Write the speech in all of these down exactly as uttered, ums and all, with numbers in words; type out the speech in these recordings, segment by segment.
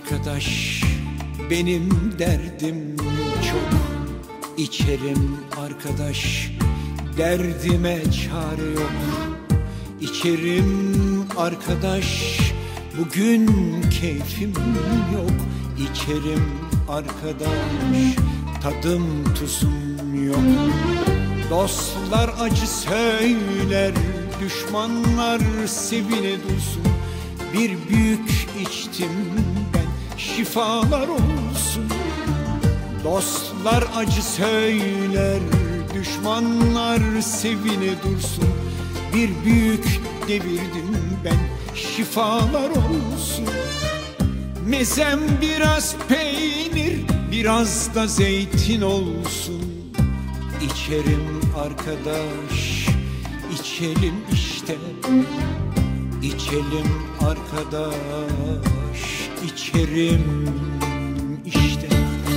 arkadaş, benim derdim çok. İçerim arkadaş, derdime çare yok. İçerim arkadaş, bugün keyfim yok. İçerim arkadaş, tadım tuzum yok. Dostlar acı söyler, düşmanlar sevine dursun. Bir büyük içtim ben, şifalar olsun. Dostlar acı söyler, düşmanlar sevine dursun. Bir büyük devirdim ben, şifalar olsun. Mezem biraz peynir, biraz da zeytin olsun. İçerim arkadaş, içelim işte. İçelim arkadaş, içerim işte.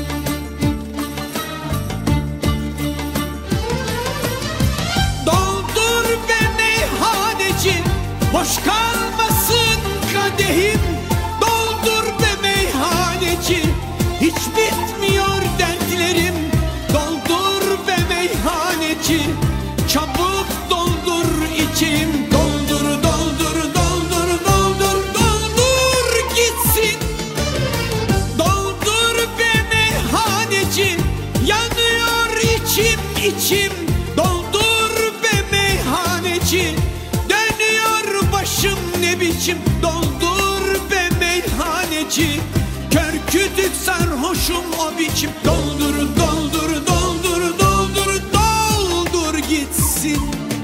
Doldur be meyhaneci, boş kalmasın kadehim. Doldur be meyhaneci, hiç bitmiyor dertlerim. Doldur be meyhaneci, çabuk doldur içim. Doldur, doldur, doldur, doldur, doldur gitsin. Doldur be meyhaneci, yanıyor içim içim. Doldur be meyhaneci, dönüyor başım ne biçim. Doldur be meyhaneci, kör kütük sarhoşum o biçim. Doldur, doldur, doldur, doldur, doldur gitsin.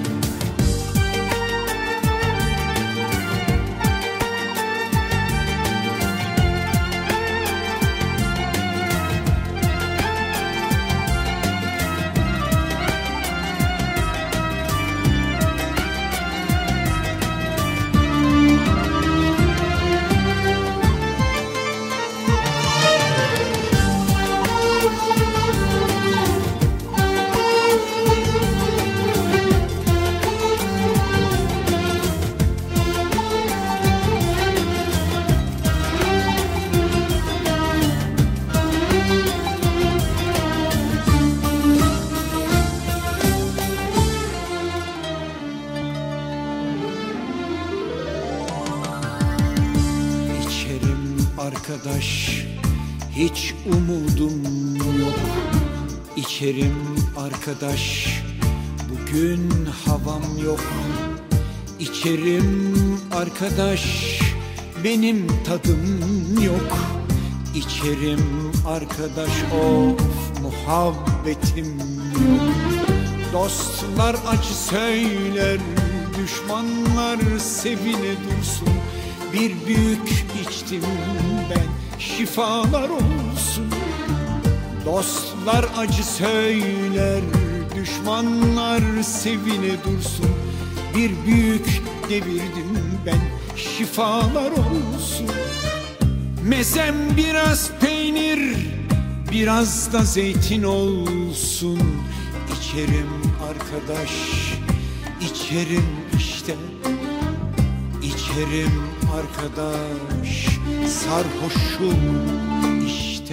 Arkadaş, hiç umudum yok. İçerim arkadaş, bugün havam yok. İçerim arkadaş, benim tadım yok. İçerim arkadaş, of muhabbetim yok. Dostlar acı söyler, düşmanlar sevine dursun. Bir büyük içtim ben, şifalar olsun. Dostlar acı söyler, düşmanlar sevine dursun. Bir büyük devirdim ben, şifalar olsun. Mezem biraz peynir, biraz da zeytin olsun. İçerim arkadaş, içerim işte. İçerim arkadaş, sarhoşum işte.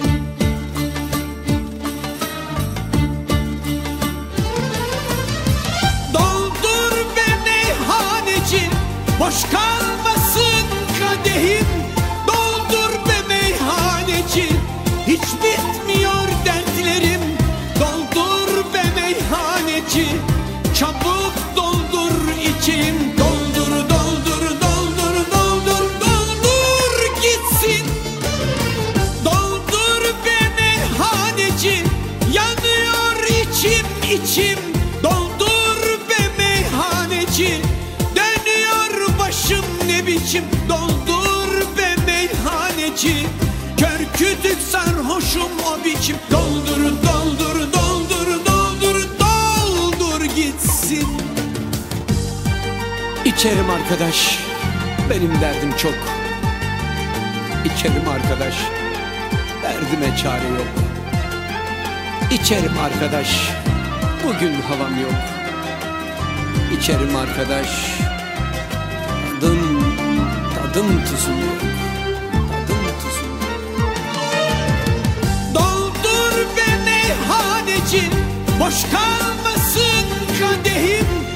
Doldur be meyhaneci, boş kalmasın kadehim. Doldur be meyhaneci, hiç bitmiyor dertlerim. Doldur be meyhaneci, çabuk doldur içim. Doldur, doldur, doldur, doldur, doldur gitsin. Doldur be meyhaneci, yanıyor içim içim. Doldur be meyhaneci, dönüyor başım ne biçim. Doldur be meyhaneci, kör kütük sarhoşum o biçim. Doldur, doldur, doldur, doldur, doldur gitsin. İçerim arkadaş, benim derdim çok. İçerim arkadaş, derdime çare yok. İçerim arkadaş, bugün havam yok. İçerim arkadaş, tadım, tadım tuzum yok. Tadım tuzum yok. için boş kalmasın kadehim.